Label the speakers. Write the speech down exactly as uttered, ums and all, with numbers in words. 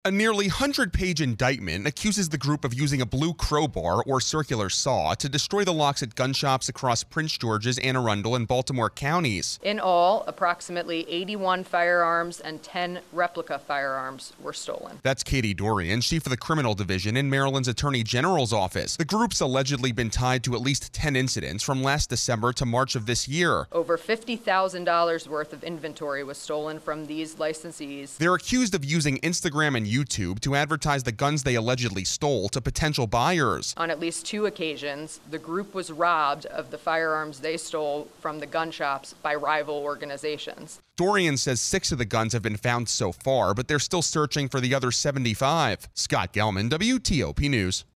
Speaker 1: A nearly hundred-page indictment accuses the group of using a blue crowbar or circular saw to destroy the locks at gun shops across Prince George's, Anne Arundel, and Baltimore counties.
Speaker 2: In all, approximately eighty-one firearms and ten replica firearms were stolen.
Speaker 1: That's Katie Dorian, chief of the criminal division in Maryland's Attorney General's office. The group's allegedly been tied to at least ten incidents from last December to March of this year.
Speaker 2: Over fifty thousand dollars worth of inventory was stolen from these licensees.
Speaker 1: They're accused of using Instagram and YouTube to advertise the guns they allegedly stole to potential buyers.
Speaker 2: On at least two occasions, the group was robbed of the firearms they stole from the gun shops by rival organizations.
Speaker 1: Dorian says six of the guns have been found so far, but they're still searching for the other seventy-five. Scott Gelman, W T O P News.